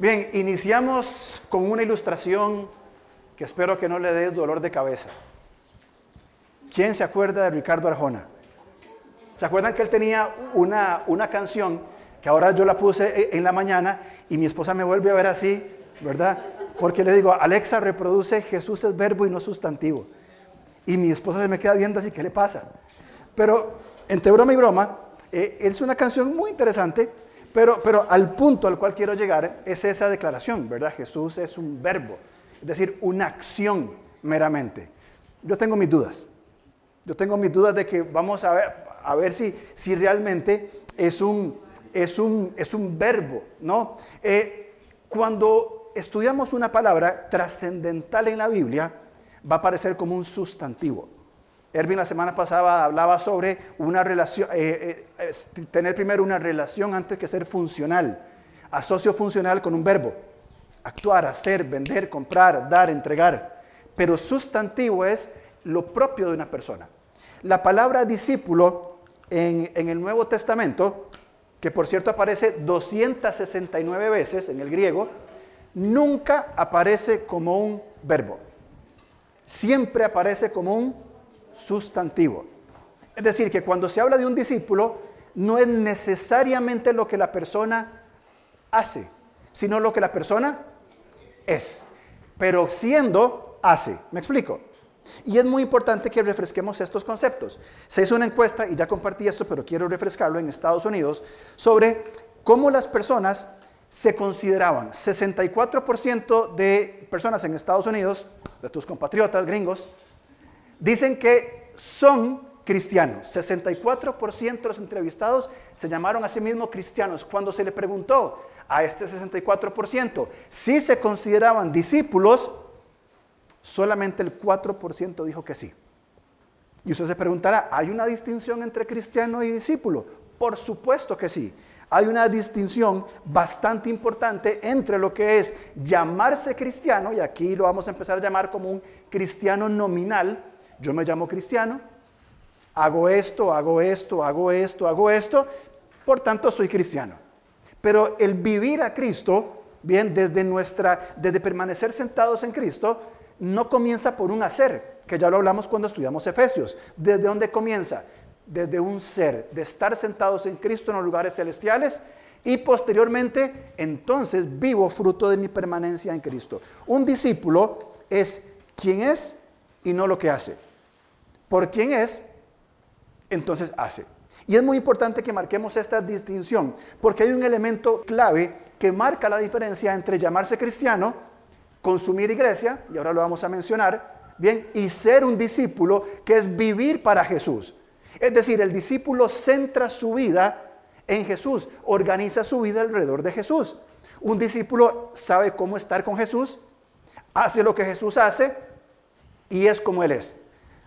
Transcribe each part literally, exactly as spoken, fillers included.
Bien, iniciamos con una ilustración que espero que no le dé dolor de cabeza. ¿Quién se acuerda de Ricardo Arjona? ¿Se acuerdan que él tenía una, una canción que ahora yo la puse en la mañana y mi esposa me vuelve a ver así, ¿verdad? Porque le digo, Alexa, reproduce Jesús es verbo y no sustantivo. Y mi esposa se me queda viendo así, ¿qué le pasa? Pero entre broma y broma, eh, es una canción muy interesante, pero, pero al punto al cual quiero llegar es esa declaración, ¿verdad? Jesús es un verbo, es decir, una acción meramente. Yo tengo mis dudas. Yo tengo mis dudas de que vamos a ver, a ver si, si realmente es un, es, un, es un verbo, ¿no? Eh, cuando estudiamos una palabra trascendental en la Biblia, va a aparecer como un sustantivo. Erwin la semana pasada hablaba sobre una relación, eh, eh, tener primero una relación antes que ser funcional. Asocio funcional con un verbo. Actuar, hacer, vender, comprar, dar, entregar. Pero sustantivo es lo propio de una persona. La palabra discípulo en, en el Nuevo Testamento, que por cierto aparece doscientas sesenta y nueve veces en el griego, nunca aparece como un verbo. Siempre aparece como un sustantivo. Es decir, que cuando se habla de un discípulo, no es necesariamente lo que la persona hace, sino lo que la persona es. Pero siendo, hace. ¿Me explico? Y es muy importante que refresquemos estos conceptos. Se hizo una encuesta, y ya compartí esto, pero quiero refrescarlo, en Estados Unidos, sobre cómo las personas se consideraban. sesenta y cuatro por ciento de personas en Estados Unidos, de tus compatriotas gringos, dicen que son cristianos. sesenta y cuatro por ciento de los entrevistados se llamaron a sí mismos cristianos. Cuando se le preguntó a este sesenta y cuatro por ciento si se consideraban discípulos, solamente el cuatro por ciento dijo que sí. Y usted se preguntará, ¿hay una distinción entre cristiano y discípulo? Por supuesto que sí. Hay una distinción bastante importante entre lo que es llamarse cristiano, y aquí lo vamos a empezar a llamar como un cristiano nominal. Yo me llamo cristiano, hago esto, hago esto, hago esto, hago esto, por tanto soy cristiano. Pero el vivir a Cristo, bien, desde nuestra, desde permanecer sentados en Cristo, no comienza por un hacer, que ya lo hablamos cuando estudiamos Efesios. ¿Desde dónde comienza? Desde un ser, de estar sentados en Cristo en los lugares celestiales, y posteriormente, entonces, vivo fruto de mi permanencia en Cristo. Un discípulo es quien es y no lo que hace. Por quién es, entonces hace. Y es muy importante que marquemos esta distinción, porque hay un elemento clave que marca la diferencia entre llamarse cristiano, consumir iglesia, y ahora lo vamos a mencionar, bien, y ser un discípulo, que es vivir para Jesús. Es decir, el discípulo centra su vida en Jesús, organiza su vida alrededor de Jesús. Un discípulo sabe cómo estar con Jesús, hace lo que Jesús hace y es como Él es.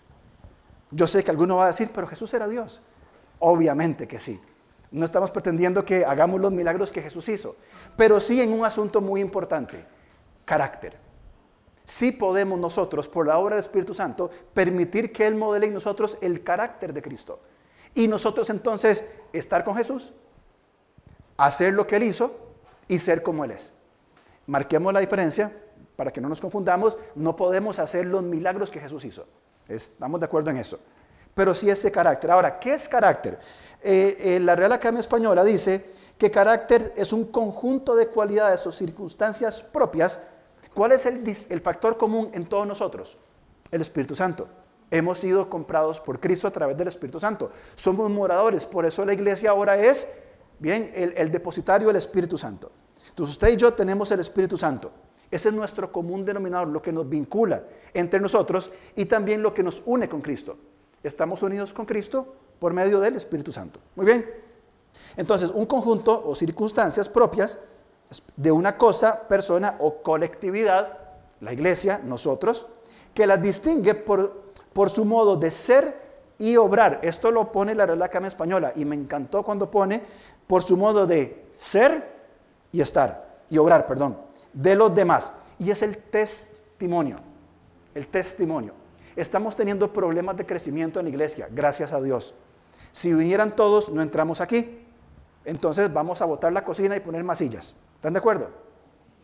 Yo sé que alguno va a decir, pero Jesús era Dios. Obviamente que sí. No estamos pretendiendo que hagamos los milagros que Jesús hizo, pero sí en un asunto muy importante, carácter. Sí podemos nosotros, por la obra del Espíritu Santo, permitir que Él modele en nosotros el carácter de Cristo. Y nosotros entonces estar con Jesús, hacer lo que Él hizo y ser como Él es. Marquemos la diferencia para que no nos confundamos. No podemos hacer los milagros que Jesús hizo. Estamos de acuerdo en eso. Pero sí ese carácter. Ahora, ¿qué es carácter? Eh, eh, la Real Academia Española dice que carácter es un conjunto de cualidades o circunstancias propias. ¿Cuál es el, el factor común en todos nosotros? El Espíritu Santo. Hemos sido comprados por Cristo a través del Espíritu Santo. Somos moradores, por eso la iglesia ahora es, bien, el, el depositario del Espíritu Santo. Entonces usted y yo tenemos el Espíritu Santo. Ese es nuestro común denominador, lo que nos vincula entre nosotros y también lo que nos une con Cristo. Estamos unidos con Cristo por medio del Espíritu Santo. Muy bien. Entonces, un conjunto o circunstancias propias de una cosa, persona o colectividad, la iglesia, nosotros, que las distingue por, por su modo de ser y obrar. Esto lo pone la Real Academia Española y me encantó cuando pone por su modo de ser y estar, y obrar, perdón, de los demás. Y es el testimonio, el testimonio. Estamos teniendo problemas de crecimiento en la iglesia, gracias a Dios. Si vinieran todos, no entramos aquí. Entonces vamos a botar la cocina y poner más sillas. ¿Están de acuerdo?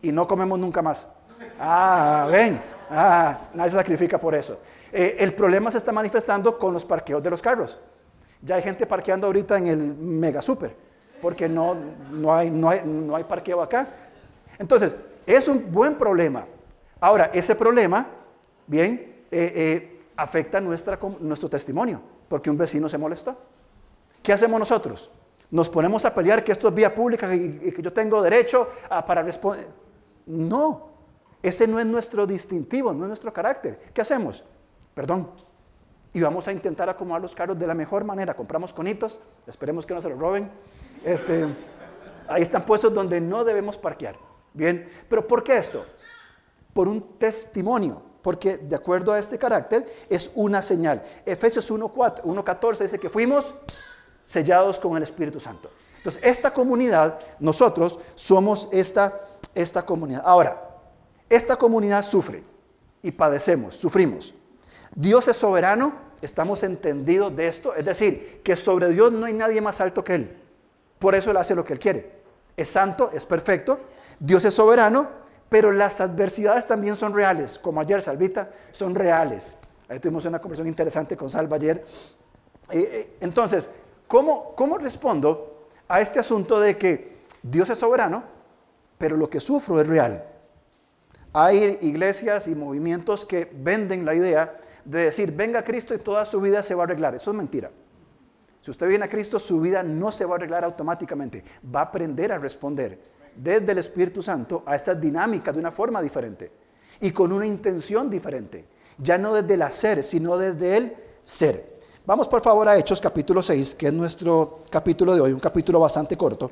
y no comemos nunca más. Ah, ven, ah, nadie se sacrifica por eso. Eh, el problema se está manifestando con los parqueos de los carros. Ya hay gente parqueando ahorita en el mega super, porque no, no, hay, no, hay, no hay parqueo acá. Entonces, es un buen problema. Ahora, ese problema, bien, eh, eh, afecta nuestra, nuestro testimonio, porque un vecino se molestó. ¿Qué hacemos nosotros? Nos ponemos a pelear que esto es vía pública y, y que yo tengo derecho a, para responder. No, ese no es nuestro distintivo, no es nuestro carácter. ¿Qué hacemos? Perdón. Y vamos a intentar acomodar los carros de la mejor manera. Compramos conitos, esperemos que no se los roben. Este, ahí están puestos donde no debemos parquear. Bien, pero ¿por qué esto? Por un testimonio, porque de acuerdo a este carácter es una señal. Efesios uno catorce dice que fuimos sellados con el Espíritu Santo. Entonces, esta comunidad, nosotros somos esta, esta comunidad. Ahora, esta comunidad sufre y padecemos, sufrimos. Dios es soberano, estamos entendidos de esto, es decir, que sobre Dios no hay nadie más alto que Él. Por eso Él hace lo que Él quiere. Es santo, es perfecto, Dios es soberano, pero las adversidades también son reales, como ayer, Salvita, son reales. Ahí tuvimos una conversación interesante con Salva ayer. Eh, eh, entonces, ¿cómo, ¿cómo respondo a este asunto de que Dios es soberano, pero lo que sufro es real? Hay iglesias y movimientos que venden la idea de decir, venga a Cristo y toda su vida se va a arreglar. Eso es mentira. Si usted viene a Cristo, su vida no se va a arreglar automáticamente. Va a aprender a responder desde el Espíritu Santo a estas dinámicas de una forma diferente y con una intención diferente. Ya no desde el hacer, sino desde el ser. Vamos por favor a Hechos capítulo seis, que es nuestro capítulo de hoy, un capítulo bastante corto.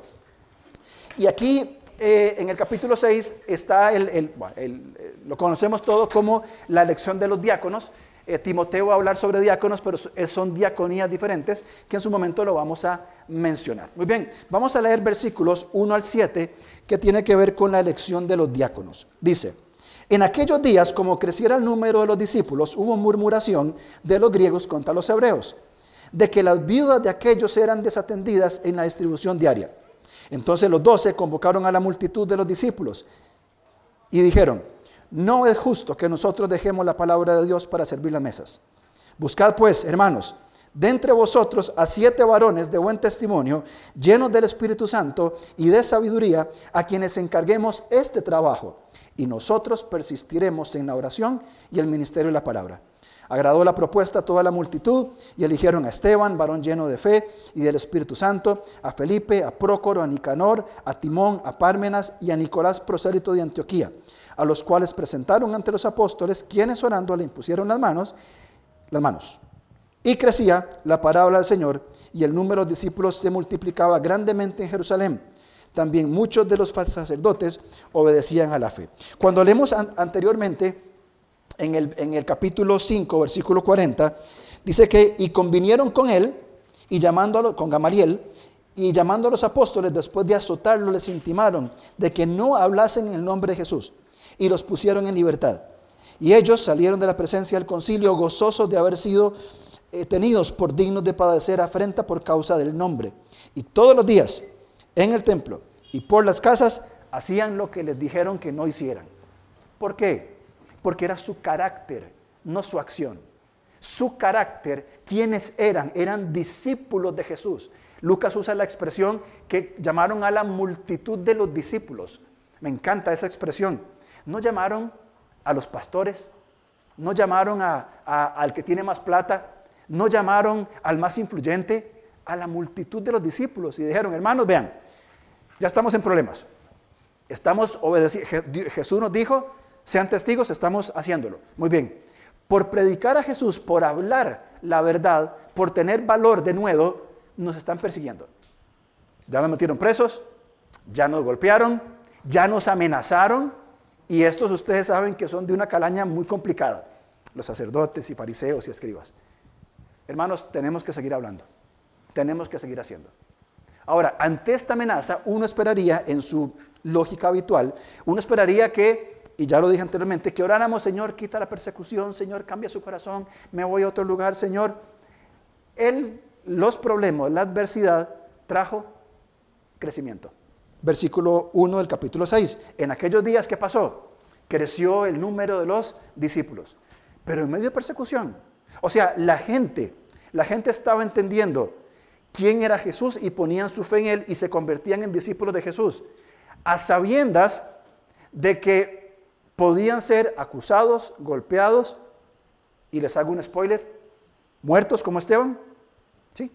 Y aquí eh, en el capítulo seis está, el, el, bueno, el, el, lo conocemos todo como la elección de los diáconos. Eh, Timoteo va a hablar sobre diáconos, pero son diaconías diferentes que en su momento lo vamos a mencionar. Muy bien, vamos a leer versículos uno al siete que tiene que ver con la elección de los diáconos. Dice, en aquellos días, como creciera el número de los discípulos, hubo murmuración de los griegos contra los hebreos, de que las viudas de aquellos eran desatendidas en la distribución diaria. Entonces los doce convocaron a la multitud de los discípulos y dijeron, no es justo que nosotros dejemos la palabra de Dios para servir las mesas. Buscad pues, hermanos, de entre vosotros a siete varones de buen testimonio, llenos del Espíritu Santo y de sabiduría, a quienes encarguemos este trabajo, y nosotros persistiremos en la oración y el ministerio de la palabra. Agradó la propuesta a toda la multitud y eligieron a Esteban, varón lleno de fe y del Espíritu Santo, a Felipe, a Prócoro, a Nicanor, a Timón, a Pármenas y a Nicolás, prosélito de Antioquía, a los cuales presentaron ante los apóstoles, quienes orando le impusieron las manos, las manos. Y crecía la palabra del Señor, y el número de discípulos se multiplicaba grandemente en Jerusalén. También muchos de los sacerdotes obedecían a la fe. Cuando leemos an- anteriormente, en el, en el capítulo cinco, versículo cuarenta, dice que, y convinieron con él, y llamando a los, con Gamaliel, y llamando a los apóstoles, después de azotarlos, les intimaron de que no hablasen en el nombre de Jesús, y los pusieron en libertad. Y ellos salieron de la presencia del concilio gozosos de haber sido eh, tenidos por dignos de padecer afrenta por causa del nombre. Y todos los días en el templo y por las casas hacían lo que les dijeron que no hicieran. ¿Por qué? Porque era su carácter, no su acción. Su carácter, ¿quiénes eran? Eran discípulos de Jesús. Lucas usa la expresión que llamaron a la multitud de los discípulos. Me encanta esa expresión. No llamaron a los pastores, no llamaron a, a, al que tiene más plata, no llamaron al más influyente, a la multitud de los discípulos. Y dijeron, hermanos, vean, ya estamos en problemas. Estamos obedeciendo. Jesús nos dijo, sean testigos, estamos haciéndolo. Muy bien. Por predicar a Jesús, por hablar la verdad, por tener valor de nuevo, nos están persiguiendo. Ya nos metieron presos, ya nos golpearon, ya nos amenazaron, y estos ustedes saben que son de una calaña muy complicada, los sacerdotes y fariseos y escribas. Hermanos, tenemos que seguir hablando, tenemos que seguir haciendo. Ahora, ante esta amenaza, uno esperaría, en su lógica habitual, uno esperaría que, y ya lo dije anteriormente, que oráramos, Señor, quita la persecución, Señor, cambia su corazón, me voy a otro lugar, Señor. Él, los problemas, la adversidad, trajo crecimiento. versículo uno del capítulo seis. En aquellos días, ¿qué pasó? Creció el número de los discípulos, pero en medio de persecución. O sea, la gente, la gente estaba entendiendo quién era Jesús y ponían su fe en él y se convertían en discípulos de Jesús, a sabiendas de que podían ser acusados, golpeados, y les hago un spoiler, muertos como Esteban. Sí.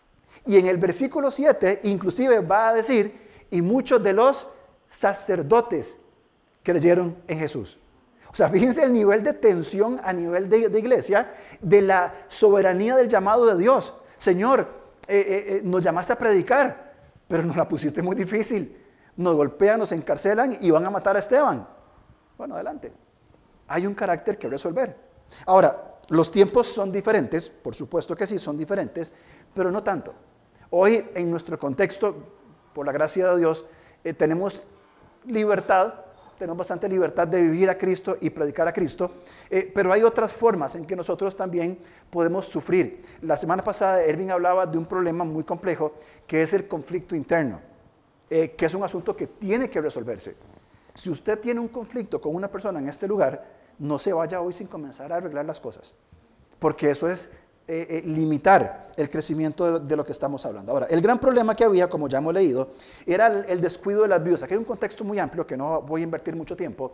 Y en el versículo siete, inclusive va a decir, y muchos de los sacerdotes creyeron en Jesús. O sea, fíjense el nivel de tensión a nivel de, de iglesia, de la soberanía del llamado de Dios. Señor, eh, eh, eh, nos llamaste a predicar, pero nos la pusiste muy difícil. Nos golpean, nos encarcelan y van a matar a Esteban. Bueno, adelante. Hay un carácter que resolver. Ahora, los tiempos son diferentes, por supuesto que sí, son diferentes, pero no tanto. Hoy, en nuestro contexto, por la gracia de Dios, eh, tenemos libertad, tenemos bastante libertad de vivir a Cristo y predicar a Cristo, eh, pero hay otras formas en que nosotros también podemos sufrir. La semana pasada Erwin hablaba de un problema muy complejo, que es el conflicto interno, eh, que es un asunto que tiene que resolverse. Si usted tiene un conflicto con una persona en este lugar, no se vaya hoy sin comenzar a arreglar las cosas, porque eso es eh, eh, limitar el crecimiento de, de lo que estamos hablando. Ahora, el gran problema que había, como ya hemos leído, era el, el descuido de las viudas. Aquí hay un contexto muy amplio que no voy a invertir mucho tiempo.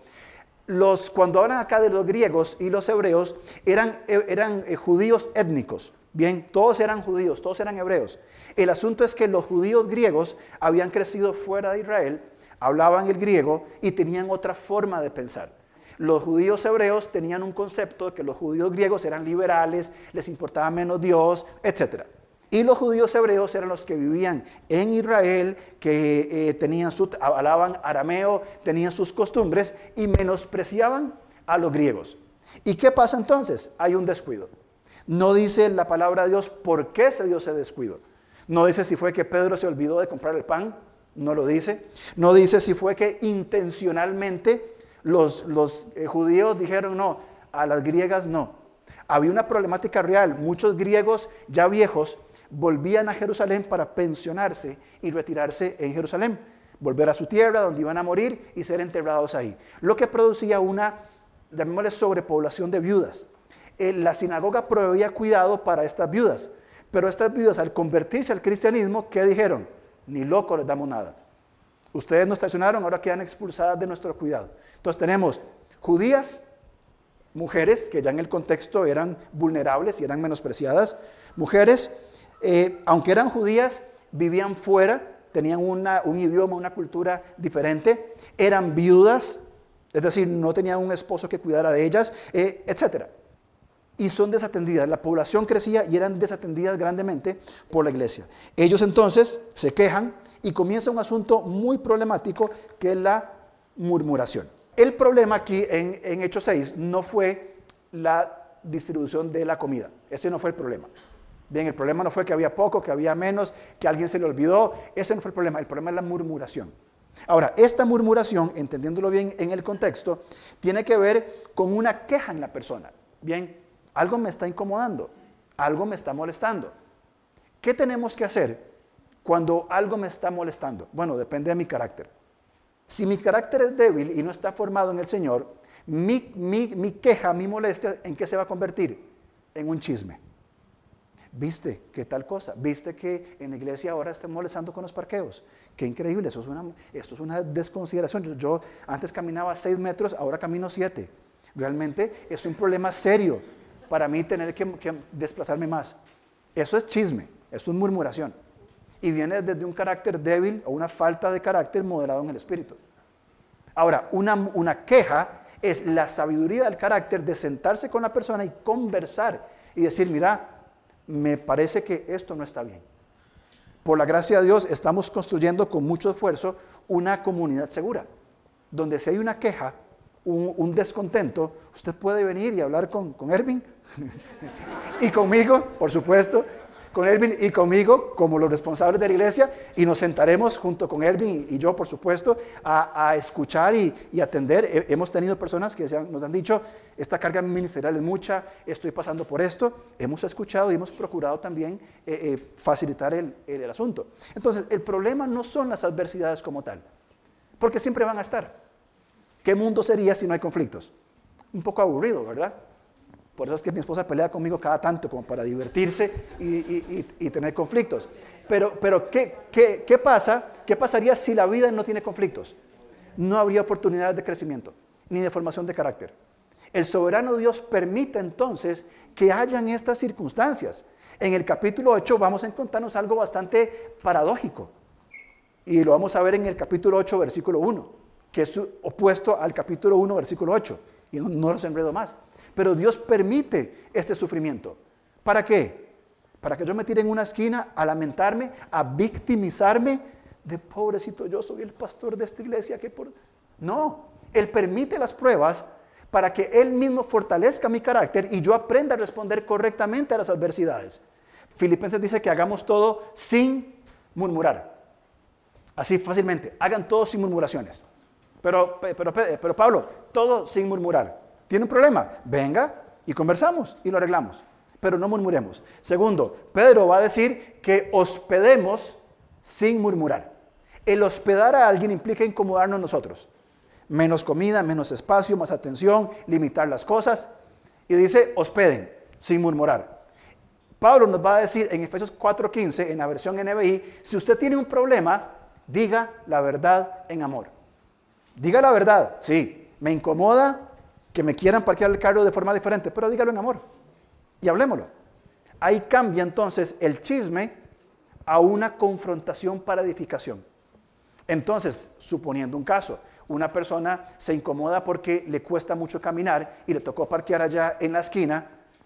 Los, cuando hablan acá de los griegos y los hebreos, eran, eran eh, judíos étnicos. Bien, todos eran judíos, todos eran hebreos. El asunto es que los judíos griegos habían crecido fuera de Israel, hablaban el griego y tenían otra forma de pensar. Los judíos hebreos tenían un concepto de que los judíos griegos eran liberales, les importaba menos Dios, etcétera. Y los judíos hebreos eran los que vivían en Israel, que eh, tenían su, hablaban arameo, tenían sus costumbres y menospreciaban a los griegos. ¿Y qué pasa entonces? Hay un descuido. No dice la palabra de Dios por qué se dio ese descuido. No dice si fue que Pedro se olvidó de comprar el pan, no lo dice. No dice si fue que intencionalmente Los, los eh, judíos dijeron no, a las griegas no. Había una problemática real. Muchos griegos ya viejos volvían a Jerusalén para pensionarse y retirarse en Jerusalén, volver a su tierra donde iban a morir y ser enterrados ahí. Lo que producía una, llamémosle, sobrepoblación de viudas. Eh, la sinagoga proveía cuidado para estas viudas, pero estas viudas, al convertirse al cristianismo, ¿qué dijeron? Ni loco les damos nada. Ustedes nos traicionaron, ahora quedan expulsadas de nuestro cuidado. Entonces tenemos judías, mujeres que ya en el contexto eran vulnerables y eran menospreciadas. Mujeres, eh, aunque eran judías, vivían fuera, tenían una, un idioma, una cultura diferente. Eran viudas, es decir, no tenían un esposo que cuidara de ellas, eh, etcétera. Y son desatendidas. La población crecía y eran desatendidas grandemente por la iglesia. Ellos entonces se quejan y comienza un asunto muy problemático que es la murmuración. El problema aquí en, en Hechos seis no fue la distribución de la comida. Ese no fue el problema. Bien, el problema no fue que había poco, que había menos, que a alguien se le olvidó. Ese no fue el problema. El problema es la murmuración. Ahora, esta murmuración, entendiéndolo bien en el contexto, tiene que ver con una queja en la persona. Bien, algo me está incomodando, algo me está molestando. ¿Qué tenemos que hacer cuando algo me está molestando? Bueno, depende de mi carácter. Si mi carácter es débil y no está formado en el Señor, mi, mi, mi queja, mi molestia, ¿en qué se va a convertir? En un chisme. ¿Viste qué tal cosa? ¿Viste que en la iglesia ahora están molestando con los parqueos? Qué increíble, eso es una, esto es una desconsideración. Yo, yo antes caminaba seis metros, ahora camino siete. Realmente es un problema serio para mí tener que, que desplazarme más. Eso es chisme, eso es murmuración. Y viene desde un carácter débil o una falta de carácter moderado en el espíritu. Ahora, una, una queja es la sabiduría del carácter de sentarse con la persona y conversar y decir, mira, me parece que esto no está bien. Por la gracia de Dios estamos construyendo con mucho esfuerzo una comunidad segura, donde si hay una queja, un, un descontento, usted puede venir y hablar con, con Erwin y conmigo, por supuesto. con Erwin y conmigo como los responsables de la iglesia, y nos sentaremos junto con Erwin y yo, por supuesto, a, a escuchar y, y atender. He, hemos tenido personas que se han, nos han dicho, esta carga ministerial es mucha, estoy pasando por esto. Hemos escuchado y hemos procurado también eh, eh, facilitar el, el, el asunto. Entonces, el problema no son las adversidades como tal, porque siempre van a estar. ¿Qué mundo sería si no hay conflictos? Un poco aburrido, ¿verdad? Por eso es que mi esposa pelea conmigo cada tanto, como para divertirse y, y, y, y tener conflictos. Pero, pero ¿qué, qué, ¿qué pasa? ¿Qué pasaría si la vida no tiene conflictos? No habría oportunidades de crecimiento, ni de formación de carácter. El soberano Dios permite entonces que hayan estas circunstancias. En el capítulo ocho vamos a encontrarnos algo bastante paradójico. Y lo vamos a ver en el capítulo ocho, versículo uno, que es opuesto al capítulo uno, versículo ocho. Y no, no los enredo más. Pero Dios permite este sufrimiento. ¿Para qué? Para que yo me tire en una esquina a lamentarme, a victimizarme de pobrecito, yo soy el pastor de esta iglesia que por... No, Él permite las pruebas para que Él mismo fortalezca mi carácter y yo aprenda a responder correctamente a las adversidades. Filipenses dice que hagamos todo sin murmurar. Así fácilmente, hagan todo sin murmuraciones. Pero, pero, pero Pablo, todo sin murmurar. ¿Tiene un problema? Venga y conversamos y lo arreglamos, pero no murmuremos. Segundo, Pedro va a decir que hospedemos sin murmurar. El hospedar a alguien implica incomodarnos nosotros. Menos comida, menos espacio, más atención, limitar las cosas. Y dice, hospeden sin murmurar. Pablo nos va a decir en Efesios cuatro quince, en la versión N B I, si usted tiene un problema, diga la verdad en amor. Diga la verdad, sí, me incomoda que me quieran parquear el carro de forma diferente, pero dígalo en amor y hablémoslo. Ahí cambia entonces el chisme a una confrontación para edificación. Entonces, suponiendo un caso, una persona se incomoda porque le cuesta mucho caminar y le tocó parquear allá en la esquina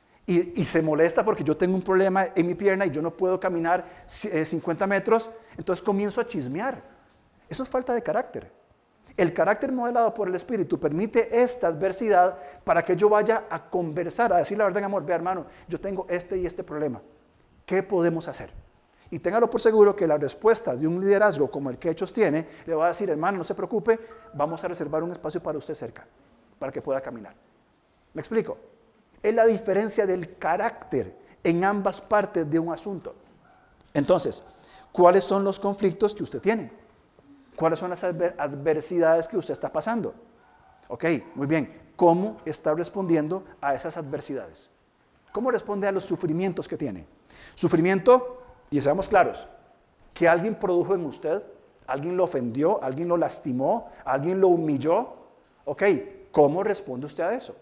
y, y se molesta porque yo tengo un problema en mi pierna y yo no puedo caminar cincuenta metros, entonces comienzo a chismear. Eso es falta de carácter. El carácter modelado por el Espíritu permite esta adversidad para que yo vaya a conversar, a decir la verdad en amor. Vea, hermano, yo tengo este y este problema. ¿Qué podemos hacer? Y téngalo por seguro que la respuesta de un liderazgo como el que Hechos tiene, le va a decir, hermano, no se preocupe, vamos a reservar un espacio para usted cerca, para que pueda caminar. ¿Me explico? Es la diferencia del carácter en ambas partes de un asunto. Entonces, ¿cuáles son los conflictos que usted tiene? ¿Cuáles son las adversidades que usted está pasando? Ok, muy bien. ¿Cómo está respondiendo a esas adversidades? ¿Cómo responde a los sufrimientos que tiene? Sufrimiento, y seamos claros, que alguien produjo en usted, alguien lo ofendió, alguien lo lastimó, alguien lo humilló. Ok, ¿cómo responde usted a eso?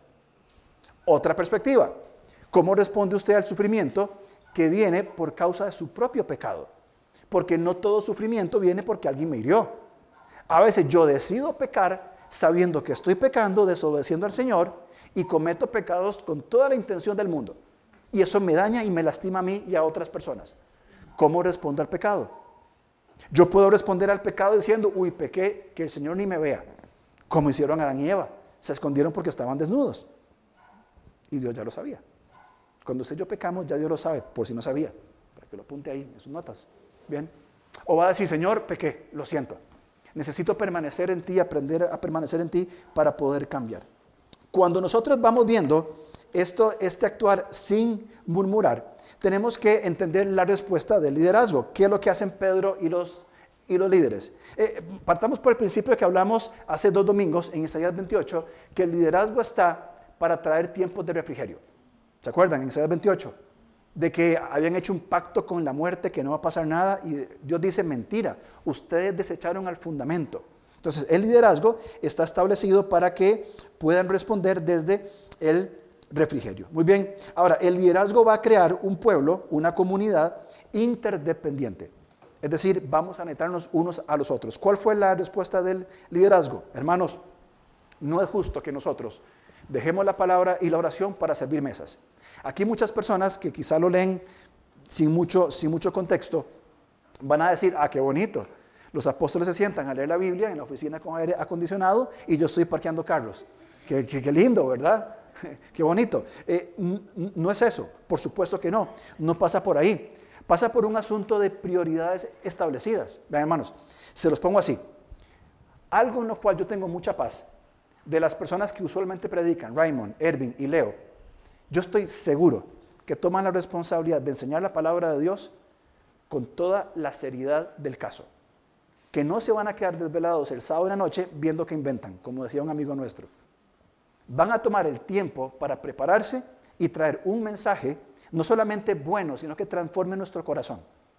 Otra perspectiva, ¿cómo responde usted al sufrimiento que viene por causa de su propio pecado? Porque no todo sufrimiento viene porque alguien me hirió. A veces yo decido pecar sabiendo que estoy pecando, desobedeciendo al Señor y cometo pecados con toda la intención del mundo. Y eso me daña y me lastima a mí y a otras personas. ¿Cómo respondo al pecado? Yo puedo responder al pecado diciendo, uy, pequé, que el Señor ni me vea. Como hicieron Adán y Eva. Se escondieron porque estaban desnudos. Y Dios ya lo sabía. Cuando usted y yo pecamos, ya Dios lo sabe, por si no sabía. Para que lo apunte ahí en sus notas. Bien. O va a decir, Señor, pequé, lo siento. Necesito permanecer en ti, aprender a permanecer en ti para poder cambiar. Cuando nosotros vamos viendo esto, este actuar sin murmurar, tenemos que entender la respuesta del liderazgo. ¿Qué es lo que hacen Pedro y los, y los líderes? Eh, partamos por el principio que hablamos hace dos domingos en Isaías veintiocho, que el liderazgo está para traer tiempos de refrigerio. ¿Se acuerdan? En Isaías veintiocho. De que habían hecho un pacto con la muerte, que no va a pasar nada, y Dios dice, mentira, ustedes desecharon al fundamento. Entonces, el liderazgo está establecido para que puedan responder desde el refrigerio. Muy bien, ahora, el liderazgo va a crear un pueblo, una comunidad interdependiente. Es decir, vamos a necesitarnos unos a los otros. ¿Cuál fue la respuesta del liderazgo? Hermanos, no es justo que nosotros dejemos la palabra y la oración para servir mesas. Aquí muchas personas que quizá lo leen sin mucho, sin mucho contexto, van a decir, ah, qué bonito. Los apóstoles se sientan a leer la Biblia en la oficina con aire acondicionado y yo estoy parqueando carros. Qué, qué, qué lindo, ¿verdad? Qué bonito. Eh, no es eso, por supuesto que no. No pasa por ahí. Pasa por un asunto de prioridades establecidas. Vean, hermanos, se los pongo así. Algo en lo cual yo tengo mucha paz, de las personas que usualmente predican, Raymond, Ervin y Leo, yo estoy seguro que toman la responsabilidad de enseñar la palabra de Dios con toda la seriedad del caso. Que no se van a quedar desvelados el sábado en la noche viendo que inventan, como decía un amigo nuestro. Van a tomar el tiempo para prepararse y traer un mensaje no solamente bueno, sino que transforme nuestro corazón.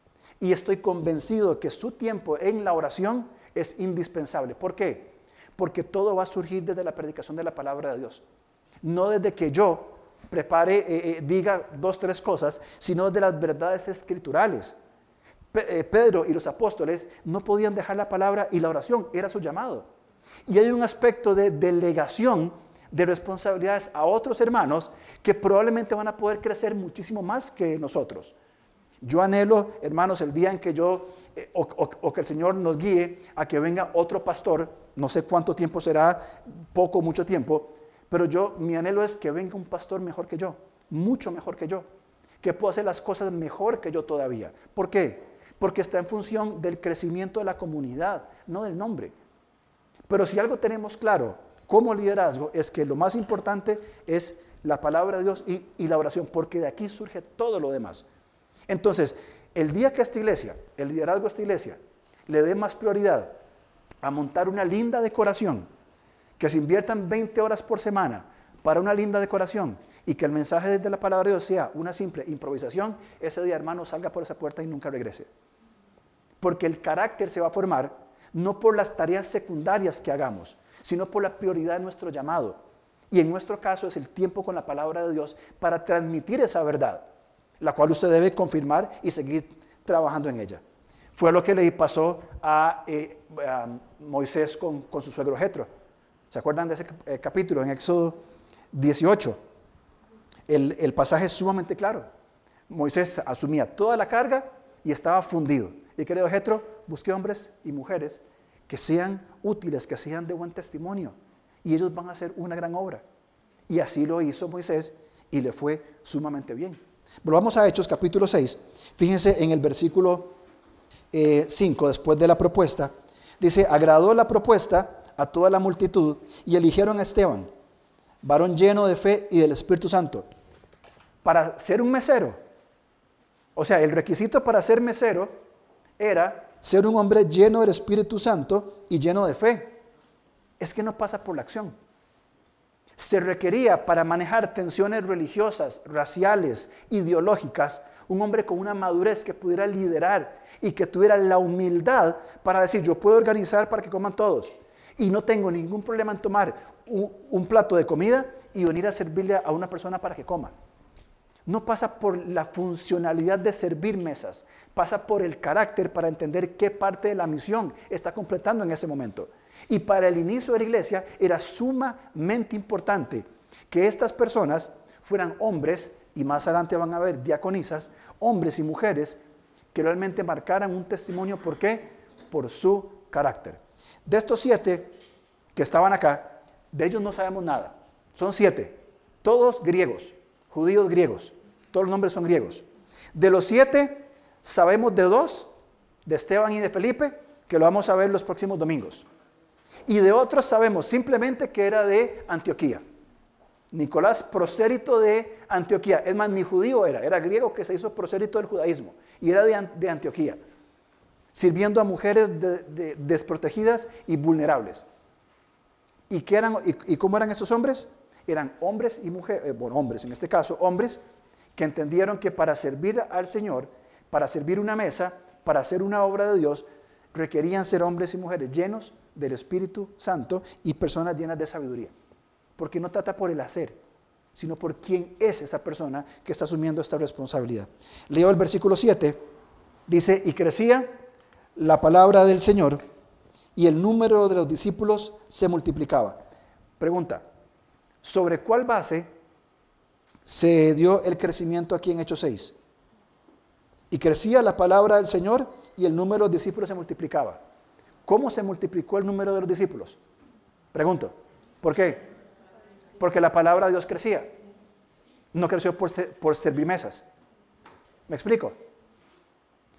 Y estoy convencido de que su tiempo en la oración es indispensable. ¿Por qué? Porque todo va a surgir desde la predicación de la palabra de Dios. No desde que yo prepare, eh, eh, diga dos, tres cosas, sino de las verdades escriturales. Pe- eh, Pedro y los apóstoles no podían dejar la palabra y la oración, era su llamado. Y hay un aspecto de delegación de responsabilidades a otros hermanos que probablemente van a poder crecer muchísimo más que nosotros. Yo anhelo, hermanos, el día en que yo, eh, o, o, o que el Señor nos guíe a que venga otro pastor, no sé cuánto tiempo será, poco o mucho tiempo, pero yo, mi anhelo es que venga un pastor mejor que yo, mucho mejor que yo, que pueda hacer las cosas mejor que yo todavía. ¿Por qué? Porque está en función del crecimiento de la comunidad, no del nombre. Pero si algo tenemos claro como liderazgo es que lo más importante es la palabra de Dios y, y la oración, porque de aquí surge todo lo demás. Entonces, el día que esta iglesia, el liderazgo de esta iglesia, le dé más prioridad a montar una linda decoración, que se inviertan veinte horas por semana para una linda decoración y que el mensaje desde la palabra de Dios sea una simple improvisación, ese día, hermano, salga por esa puerta y nunca regrese. Porque el carácter se va a formar no por las tareas secundarias que hagamos, sino por la prioridad de nuestro llamado. Y en nuestro caso es el tiempo con la palabra de Dios para transmitir esa verdad, la cual usted debe confirmar y seguir trabajando en ella. Fue lo que le pasó a, eh, a Moisés con, con su suegro Jetro. ¿Se acuerdan de ese eh, capítulo en Éxodo dieciocho? El, el pasaje es sumamente claro. Moisés asumía toda la carga y estaba fundido. Y querido Jetro, busque hombres y mujeres que sean útiles, que sean de buen testimonio. Y ellos van a hacer una gran obra. Y así lo hizo Moisés y le fue sumamente bien. Volvamos a Hechos capítulo seis. Fíjense en el versículo eh, cinco, después de la propuesta. Dice, agradó la propuesta a toda la multitud y eligieron a Esteban, varón lleno de fe y del Espíritu Santo, para ser un mesero. O sea, el requisito para ser mesero era ser un hombre lleno del Espíritu Santo y lleno de fe. Es que no pasa por la acción. Se requería para manejar tensiones religiosas, raciales, ideológicas, un hombre con una madurez que pudiera liderar y que tuviera la humildad para decir, yo puedo organizar para que coman todos y no tengo ningún problema en tomar un, un plato de comida y venir a servirle a una persona para que coma. No pasa por la funcionalidad de servir mesas, pasa por el carácter para entender qué parte de la misión está completando en ese momento. Y para el inicio de la iglesia era sumamente importante que estas personas fueran hombres, y más adelante van a ver diaconisas, hombres y mujeres que realmente marcaran un testimonio. ¿Por qué? Por su carácter. De estos siete que estaban acá, de ellos no sabemos nada. Son siete, todos griegos, judíos griegos, todos los nombres son griegos. De los siete, sabemos de dos, de Esteban y de Felipe, que lo vamos a ver los próximos domingos. Y de otros sabemos simplemente que era de Antioquía. Nicolás, prosélito de Antioquía. Es más, ni judío era, era griego que se hizo prosélito del judaísmo. Y era de, de Antioquía, sirviendo a mujeres de, de, desprotegidas y vulnerables. ¿Y, qué eran, y, ¿Y cómo eran estos hombres? Eran hombres y mujeres, eh, bueno, hombres, en este caso, hombres que entendieron que para servir al Señor, para servir una mesa, para hacer una obra de Dios, requerían ser hombres y mujeres llenos del Espíritu Santo y personas llenas de sabiduría. Porque no trata por el hacer, sino por quién es esa persona que está asumiendo esta responsabilidad. Leo el versículo siete, dice, y crecía la palabra del Señor y el número de los discípulos se multiplicaba. Pregunta, ¿sobre cuál base se dio el crecimiento aquí en Hechos seis? Y crecía la palabra del Señor y el número de los discípulos se multiplicaba. ¿Cómo se multiplicó el número de los discípulos? Pregunto, ¿por qué? Porque la palabra de Dios crecía. No creció por, por servir mesas. ¿Me explico?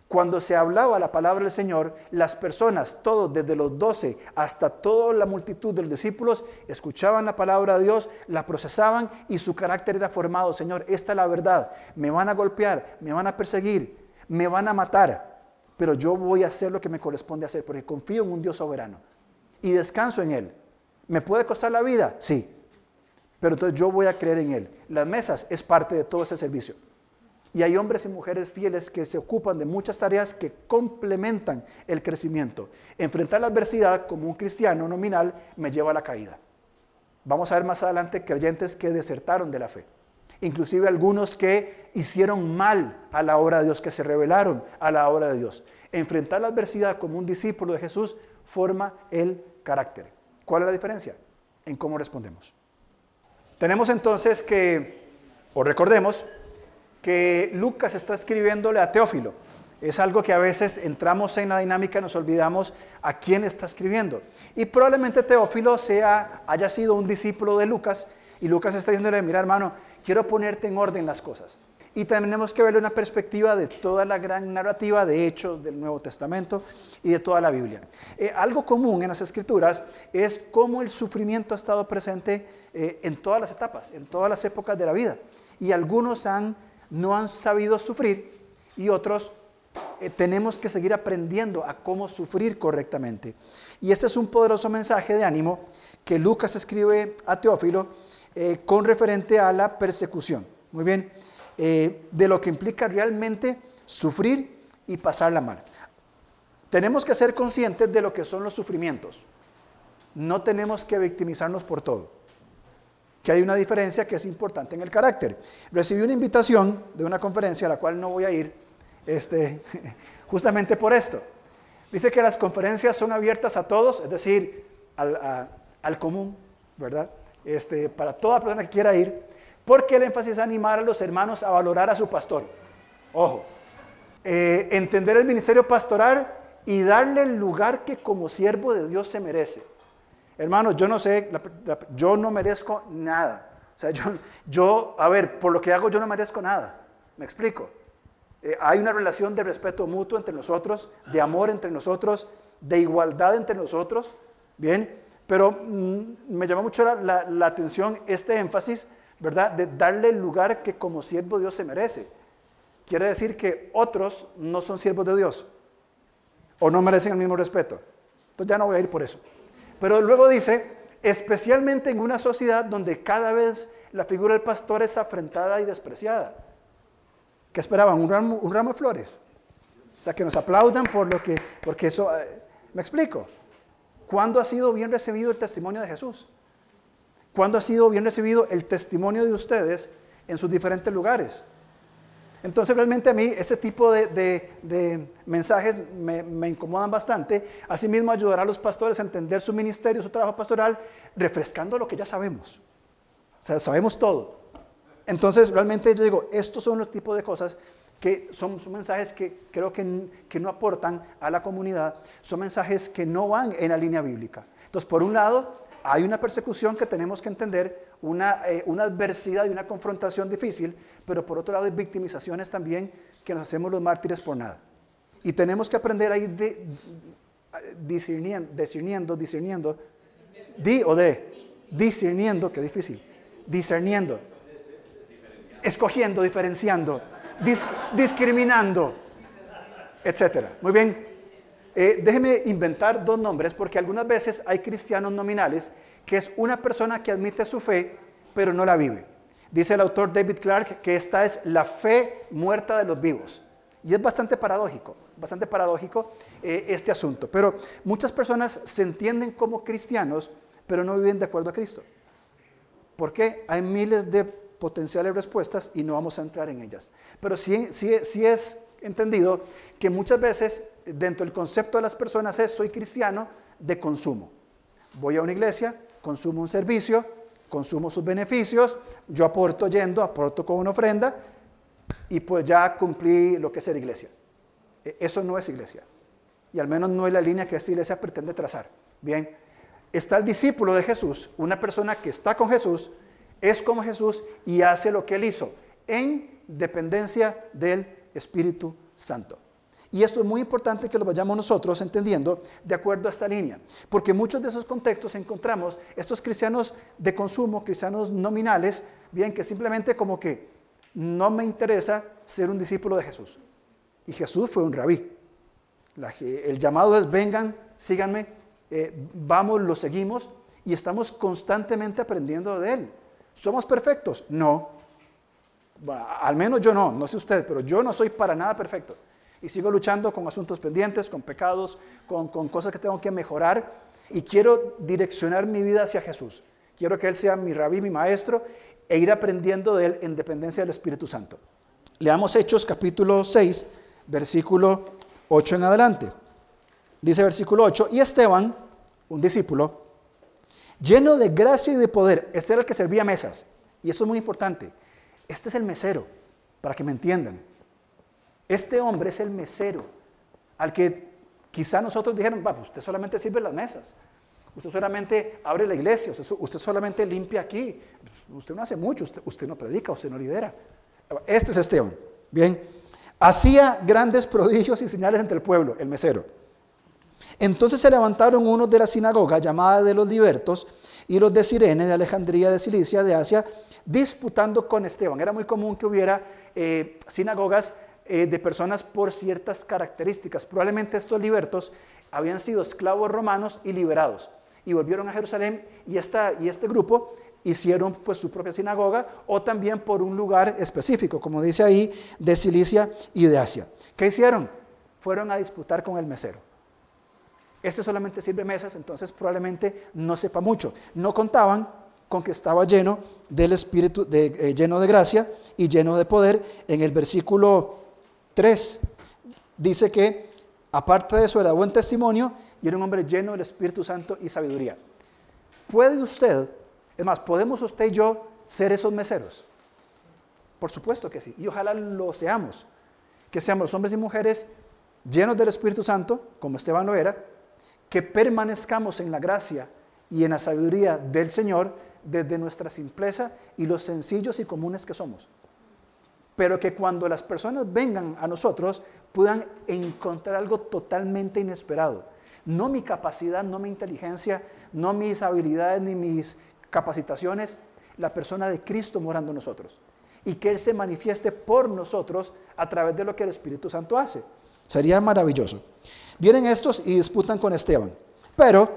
Cuando se hablaba la palabra del Señor, las personas, todos, desde los doce hasta toda la multitud de los discípulos, escuchaban la palabra de Dios, la procesaban y su carácter era formado. Señor, esta es la verdad. Me van a golpear, me van a perseguir, me van a matar, pero yo voy a hacer lo que me corresponde hacer porque confío en un Dios soberano y descanso en Él. ¿Me puede costar la vida? Sí, pero entonces yo voy a creer en Él. Las mesas es parte de todo ese servicio. Y hay hombres y mujeres fieles que se ocupan de muchas tareas que complementan el crecimiento. Enfrentar la adversidad como un cristiano nominal me lleva a la caída. Vamos a ver más adelante creyentes que desertaron de la fe. Inclusive algunos que hicieron mal a la obra de Dios, que se rebelaron a la obra de Dios. Enfrentar la adversidad como un discípulo de Jesús forma el carácter. ¿Cuál es la diferencia? En cómo respondemos. Tenemos entonces que, o recordemos, que Lucas está escribiéndole a Teófilo. Es algo que a veces entramos en la dinámica y nos olvidamos a quién está escribiendo. Y probablemente Teófilo sea, haya sido un discípulo de Lucas, y Lucas está diciéndole, mira hermano, quiero ponerte en orden las cosas. Y también tenemos que verle una perspectiva de toda la gran narrativa de hechos del Nuevo Testamento y de toda la Biblia. Eh, algo común en las Escrituras es cómo el sufrimiento ha estado presente eh, en todas las etapas, en todas las épocas de la vida. Y algunos han no han sabido sufrir y otros eh, tenemos que seguir aprendiendo a cómo sufrir correctamente. Y este es un poderoso mensaje de ánimo que Lucas escribe a Teófilo eh, con referente a la persecución. Muy bien, eh, de lo que implica realmente sufrir y pasarla mal. Tenemos que ser conscientes de lo que son los sufrimientos. No tenemos que victimizarnos por todo. Que hay una diferencia que es importante en el carácter. Recibí una invitación de una conferencia a la cual no voy a ir, este, justamente por esto. Dice que las conferencias son abiertas a todos, es decir, al, a, al común, ¿verdad? Este, para toda persona que quiera ir, porque el énfasis es animar a los hermanos a valorar a su pastor. Ojo, eh, entender el ministerio pastoral y darle el lugar que como siervo de Dios se merece. Hermanos, yo no sé, la, la, yo no merezco nada. O sea, yo, yo, a ver, por lo que hago yo no merezco nada. ¿Me explico? Eh, hay una relación de respeto mutuo entre nosotros, de amor entre nosotros, de igualdad entre nosotros, ¿bien? Pero mmm, me llama mucho la, la, la atención este énfasis, ¿verdad? De darle el lugar que como siervo de Dios se merece. Quiere decir que otros no son siervos de Dios o no merecen el mismo respeto. Entonces ya no voy a ir por eso. Pero luego dice, especialmente en una sociedad donde cada vez la figura del pastor es afrentada y despreciada. ¿Qué esperaban? ¿Un ramo, un ramo de flores? O sea, que nos aplaudan por lo que, porque eso, eh, ¿me explico? ¿Cuándo ha sido bien recibido el testimonio de Jesús? ¿Cuándo ha sido bien recibido el testimonio de ustedes en sus diferentes lugares? Entonces realmente a mí este tipo de, de, de mensajes me, me incomodan bastante. Asimismo ayudará a los pastores a entender su ministerio, su trabajo pastoral, refrescando lo que ya sabemos. O sea, sabemos todo. Entonces realmente yo digo, estos son los tipos de cosas que son, son mensajes que creo que, que no aportan a la comunidad, son mensajes que no van en la línea bíblica. Entonces por un lado hay una persecución que tenemos que entender, una, eh, una adversidad y una confrontación difícil, pero por otro lado hay victimizaciones también que nos hacemos los mártires por nada. Y tenemos que aprender a ir de, discerniendo, discerniendo, discerniendo, di o de, discerniendo, qué difícil, discerniendo, escogiendo, diferenciando, dis, discriminando, etcétera. Muy bien, eh, déjeme inventar dos nombres porque algunas veces hay cristianos nominales que es una persona que admite su fe, pero no la vive. Dice el autor David Clark que esta es la fe muerta de los vivos. Y es bastante paradójico, bastante paradójico eh, este asunto. Pero muchas personas se entienden como cristianos, pero no viven de acuerdo a Cristo. ¿Por qué? Hay miles de potenciales respuestas y no vamos a entrar en ellas. Pero sí, sí, sí es entendido que muchas veces dentro del concepto de las personas es soy cristiano de consumo. Voy a una iglesia, consumo un servicio, consumo sus beneficios, yo aporto yendo, aporto con una ofrenda y pues ya cumplí lo que es ser iglesia. Eso no es iglesia. Y al menos no es la línea que esta iglesia pretende trazar. Bien, está el discípulo de Jesús, una persona que está con Jesús, es como Jesús y hace lo que él hizo en dependencia del Espíritu Santo. Y esto es muy importante que lo vayamos nosotros entendiendo de acuerdo a esta línea, porque en muchos de esos contextos encontramos estos cristianos de consumo, cristianos nominales, bien, que simplemente como que no me interesa ser un discípulo de Jesús. Y Jesús fue un rabí. La, el llamado es: vengan, síganme, eh, vamos, lo seguimos, y estamos constantemente aprendiendo de Él. ¿Somos perfectos? No. Bueno, al menos yo no, no sé usted, pero yo no soy para nada perfecto. Y sigo luchando con asuntos pendientes, con pecados, con, con cosas que tengo que mejorar. Y quiero direccionar mi vida hacia Jesús. Quiero que Él sea mi rabí, mi maestro, e ir aprendiendo de Él en dependencia del Espíritu Santo. Leamos Hechos capítulo seis, versículo ocho en adelante. Dice versículo ocho: y Esteban, un discípulo, lleno de gracia y de poder. Este era el que servía mesas. Y esto es muy importante. Este es el mesero, para que me entiendan. Este hombre es el mesero, al que quizá nosotros dijeron: va, pues usted solamente sirve las mesas, usted solamente abre la iglesia, usted, usted solamente limpia aquí, usted no hace mucho, usted, usted no predica, usted no lidera. Este es Esteban. Bien, hacía grandes prodigios y señales entre el pueblo, el mesero. Entonces se levantaron unos de la sinagoga llamada de los libertos y los de Cirene, de Alejandría, de Cilicia, de Asia, disputando con Esteban. Era muy común que hubiera eh, sinagogas eh, de personas por ciertas características. Probablemente estos libertos habían sido esclavos romanos y liberados, y volvieron a Jerusalén, y, esta, y este grupo hicieron pues su propia sinagoga, o también por un lugar específico, como dice ahí, de Cilicia y de Asia. ¿Qué hicieron? Fueron a disputar con el mesero. Este solamente sirve mesas, entonces probablemente no sepa mucho. No contaban con que estaba lleno del Espíritu, de, eh, lleno de gracia y lleno de poder. En el versículo tres dice que, aparte de eso, era buen testimonio y era un hombre lleno del Espíritu Santo y sabiduría. ¿Puede usted, es más, podemos usted y yo ser esos meseros? Por supuesto que sí, y ojalá lo seamos. Que seamos los hombres y mujeres llenos del Espíritu Santo, como Esteban lo era, que permanezcamos en la gracia y en la sabiduría del Señor desde nuestra simpleza y los sencillos y comunes que somos. Pero que cuando las personas vengan a nosotros puedan encontrar algo totalmente inesperado. No mi capacidad, no mi inteligencia, no mis habilidades ni mis capacitaciones, la persona de Cristo morando en nosotros. Y que Él se manifieste por nosotros a través de lo que el Espíritu Santo hace. Sería maravilloso. Vienen estos y disputan con Esteban, pero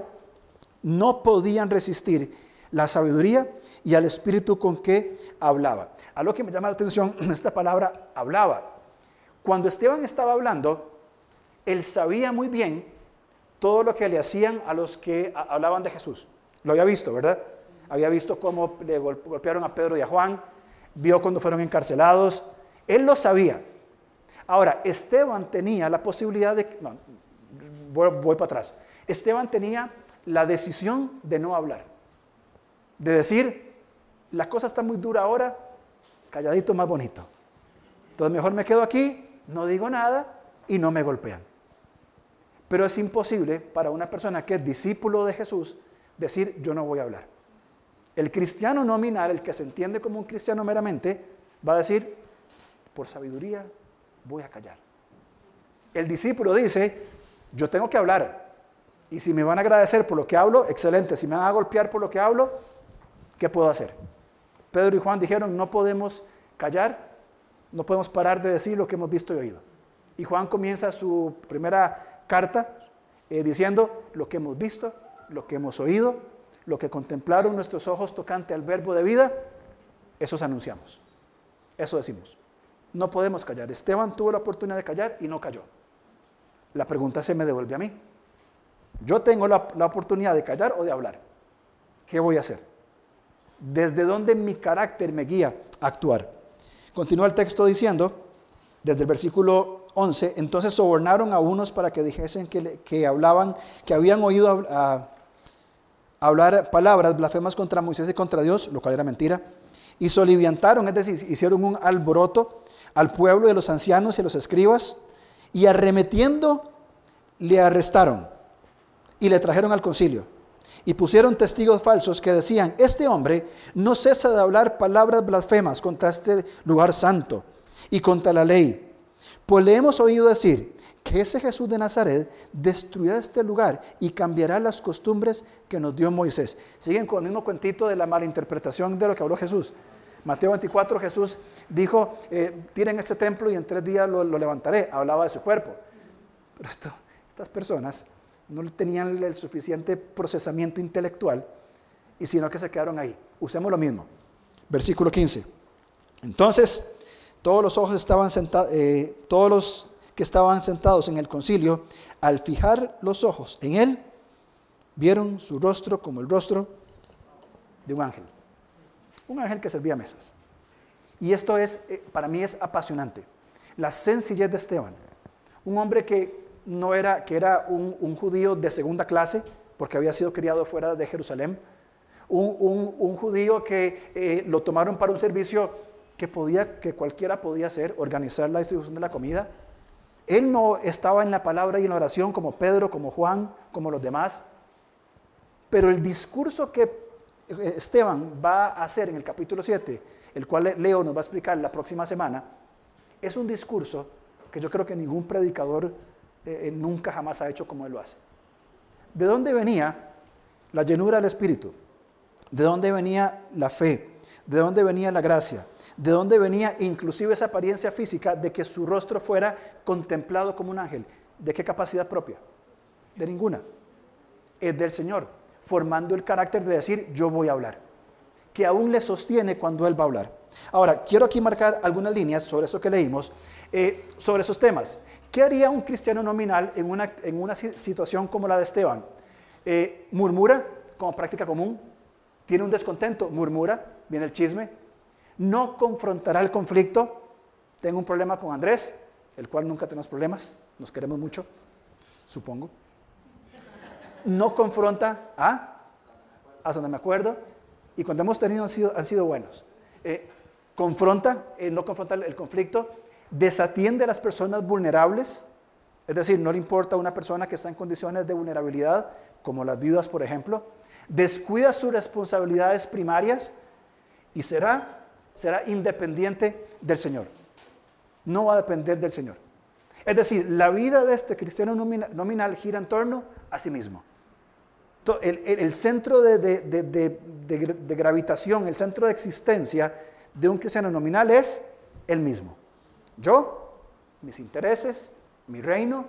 no podían resistir la sabiduría y al espíritu con que hablaba. A lo que me llama la atención, esta palabra hablaba. Cuando Esteban estaba hablando, él sabía muy bien todo lo que le hacían a los que hablaban de Jesús. Lo había visto, ¿verdad? Había visto cómo le golpearon a Pedro y a Juan, vio cuando fueron encarcelados. Él lo sabía. Ahora, Esteban tenía la posibilidad de... No, voy, voy para atrás. Esteban tenía la decisión de no hablar. De decir, la cosa está muy dura ahora, calladito más bonito. Entonces mejor me quedo aquí, no digo nada y no me golpean. Pero es imposible para una persona que es discípulo de Jesús decir, yo no voy a hablar. El cristiano nominal, el que se entiende como un cristiano meramente, va a decir, por sabiduría voy a callar. El discípulo dice, yo tengo que hablar. Y si me van a agradecer por lo que hablo, excelente. Si me van a golpear por lo que hablo, ¿qué puedo hacer? Pedro y Juan dijeron, no podemos callar, no podemos parar de decir lo que hemos visto y oído. Y Juan comienza su primera carta eh, diciendo lo que hemos visto, lo que hemos oído, lo que contemplaron nuestros ojos tocante al verbo de vida, eso anunciamos, eso decimos. No podemos callar. Esteban tuvo la oportunidad de callar y no cayó. La pregunta se me devuelve a mí. Yo tengo la, la oportunidad de callar o de hablar. ¿Qué voy a hacer? ¿Desde dónde mi carácter me guía a actuar? Continúa el texto diciendo, desde el versículo once, entonces sobornaron a unos para que dijesen que, que hablaban, que habían oído a, a, hablar palabras blasfemas contra Moisés y contra Dios, lo cual era mentira, y soliviantaron, es decir, hicieron un alboroto al pueblo de los ancianos y los escribas, y arremetiendo le arrestaron y le trajeron al concilio. Y pusieron testigos falsos que decían, este hombre no cesa de hablar palabras blasfemas contra este lugar santo y contra la ley. Pues le hemos oído decir que ese Jesús de Nazaret destruirá este lugar y cambiará las costumbres que nos dio Moisés. Siguen con el mismo cuentito de la malinterpretación de lo que habló Jesús. Mateo veinticuatro, Jesús dijo, eh, tiren este templo y en tres días lo, lo levantaré. Hablaba de su cuerpo. Pero esto, estas personas no tenían el suficiente procesamiento intelectual, y sino que se quedaron ahí. Usemos lo mismo. Versículo quince. Entonces, todos los ojos estaban sentados, eh, todos los que estaban sentados en el concilio, al fijar los ojos en él, vieron su rostro como el rostro de un ángel. Un ángel que servía mesas. Y esto es, eh, para mí es apasionante. La sencillez de Esteban. Un hombre que no era, que era un, un judío de segunda clase, porque había sido criado fuera de Jerusalén. Un, un, un judío que eh, lo tomaron para un servicio que, podía, que cualquiera podía hacer, organizar la distribución de la comida. Él no estaba en la palabra y en la oración como Pedro, como Juan, como los demás. Pero el discurso que Esteban va a hacer en el capítulo siete, el cual Leo nos va a explicar la próxima semana, es un discurso que yo creo que ningún predicador eh, nunca jamás ha hecho como él lo hace. ¿De dónde venía la llenura del Espíritu? ¿De dónde venía la fe? ¿De dónde venía la gracia? ¿De dónde venía inclusive esa apariencia física de que su rostro fuera contemplado como un ángel? ¿De qué capacidad propia? De ninguna. Es del Señor, formando el carácter de decir, yo voy a hablar, que aún le sostiene cuando Él va a hablar. Ahora, quiero aquí marcar algunas líneas sobre eso que leímos, eh, sobre esos temas. ¿Qué haría un cristiano nominal en una, en una situación como la de Esteban? Eh, murmura como práctica común, tiene un descontento, murmura, viene el chisme, no confrontará el conflicto. Tengo un problema con Andrés, el cual nunca tenemos problemas, nos queremos mucho, supongo. No confronta a, a donde me acuerdo, y cuando hemos tenido han sido, han sido buenos. Eh, confronta, eh, no confronta el, el conflicto, desatiende a las personas vulnerables, es decir, no le importa a una persona que está en condiciones de vulnerabilidad, como las viudas, por ejemplo, descuida sus responsabilidades primarias y será, será independiente del Señor. No va a depender del Señor. Es decir, la vida de este cristiano nominal, nominal gira en torno a sí mismo. El, el, el centro de, de, de, de, de, de gravitación, el centro de existencia de un cristiano nominal es él mismo. Yo, mis intereses, mi reino,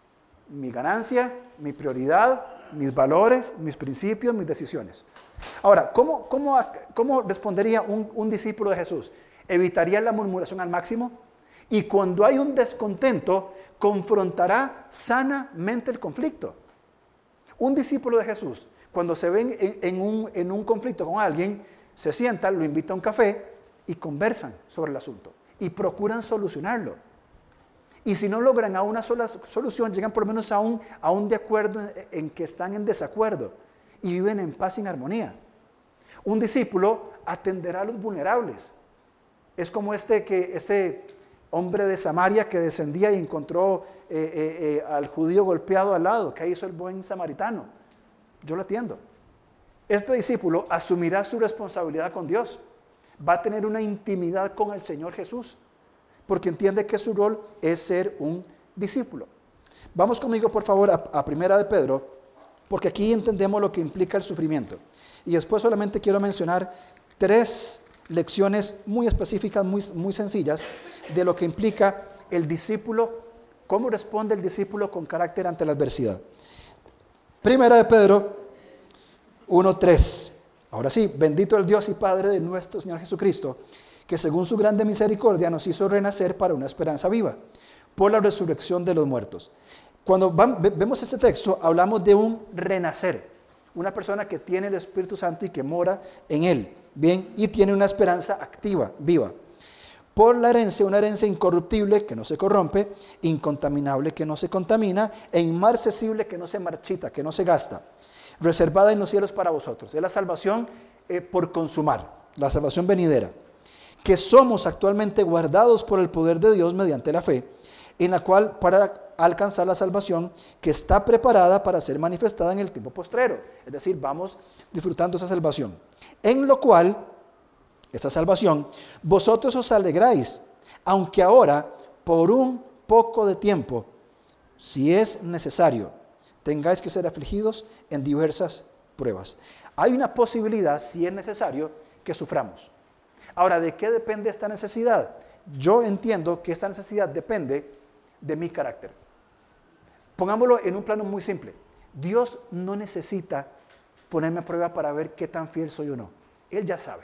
mi ganancia, mi prioridad, mis valores, mis principios, mis decisiones. Ahora, ¿cómo, cómo, cómo respondería un, un discípulo de Jesús? Evitaría la murmuración al máximo y cuando hay un descontento, confrontará sanamente el conflicto. Un discípulo de Jesús, cuando se ven en, en, un, en un conflicto con alguien, se sientan, lo invita a un café y conversan sobre el asunto y procuran solucionarlo. Y si no logran a una sola solución, llegan por lo menos a un, a un de acuerdo en, en que están en desacuerdo y viven en paz y en armonía. Un discípulo atenderá a los vulnerables. Es como este, que, ese hombre de Samaria que descendía y encontró eh, eh, eh, al judío golpeado al lado. ¿Qué hizo el buen samaritano? Yo lo atiendo. Este discípulo asumirá su responsabilidad con Dios. Va a tener una intimidad con el Señor Jesús, porque entiende que su rol es ser un discípulo. Vamos conmigo, por favor, a, a Primera de Pedro, porque aquí entendemos lo que implica el sufrimiento. Y después solamente quiero mencionar tres lecciones muy específicas, muy, muy sencillas, de lo que implica el discípulo, cómo responde el discípulo con carácter ante la adversidad. Primera de Pedro uno tres. Ahora sí, bendito el Dios y Padre de nuestro Señor Jesucristo, que según su grande misericordia nos hizo renacer para una esperanza viva, por la resurrección de los muertos. Cuando vamos, vemos este texto, hablamos de un renacer, una persona que tiene el Espíritu Santo y que mora en él, bien, y tiene una esperanza activa, viva. Por la herencia, una herencia incorruptible que no se corrompe, incontaminable que no se contamina, e inmarcesible que no se marchita, que no se gasta, reservada en los cielos para vosotros. Es la salvación eh, por consumar, la salvación venidera, que somos actualmente guardados por el poder de Dios mediante la fe, en la cual para alcanzar la salvación que está preparada para ser manifestada en el tiempo postrero. Es decir, vamos disfrutando esa salvación. En lo cual, esa salvación, vosotros os alegráis, aunque ahora, por un poco de tiempo, si es necesario, tengáis que ser afligidos en diversas pruebas. Hay una posibilidad, si es necesario, que suframos. Ahora, ¿de qué depende esta necesidad? Yo entiendo que esta necesidad depende de mi carácter. Pongámoslo en un plano muy simple. Dios no necesita ponerme a prueba para ver qué tan fiel soy o no. Él ya sabe.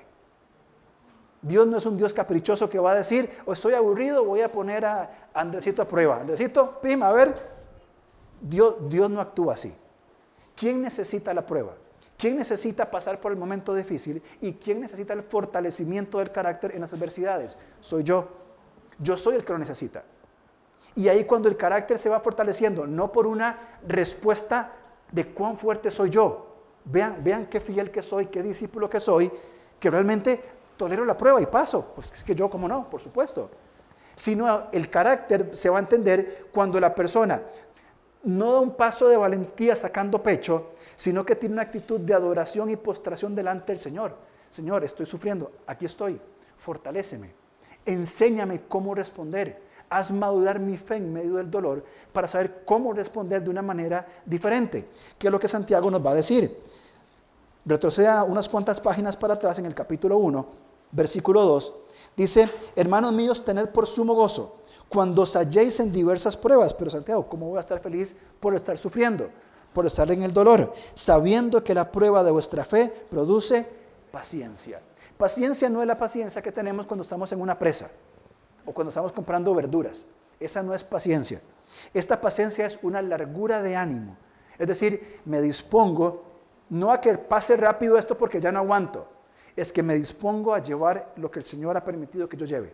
Dios no es un Dios caprichoso que va a decir, o estoy aburrido, voy a poner a Andresito a prueba. Andresito, pim, a ver. Dios, Dios no actúa así. ¿Quién necesita la prueba? ¿Quién necesita pasar por el momento difícil? ¿Y quién necesita el fortalecimiento del carácter en las adversidades? Soy yo. Yo soy el que lo necesita. Y ahí cuando el carácter se va fortaleciendo, no por una respuesta de cuán fuerte soy yo. Vean, vean qué fiel que soy, qué discípulo que soy, que realmente tolero la prueba y paso. Pues es que yo, ¿cómo no? Por supuesto. Sino el carácter se va a entender cuando la persona no da un paso de valentía sacando pecho, sino que tiene una actitud de adoración y postración delante del Señor. Señor, estoy sufriendo, aquí estoy, fortaléceme, enséñame cómo responder, haz madurar mi fe en medio del dolor para saber cómo responder de una manera diferente, que es lo que Santiago nos va a decir. Retroceda unas cuantas páginas para atrás en el capítulo uno, versículo dos, dice, hermanos míos, tened por sumo gozo cuando os halléis en diversas pruebas. Pero Santiago, ¿cómo voy a estar feliz por estar sufriendo? Por estar en el dolor, sabiendo que la prueba de vuestra fe produce paciencia. Paciencia no es la paciencia que tenemos cuando estamos en una presa o cuando estamos comprando verduras. Esa no es paciencia. Esta paciencia es una largura de ánimo. Es decir, me dispongo no a que pase rápido esto porque ya no aguanto. Es que me dispongo a llevar lo que el Señor ha permitido que yo lleve.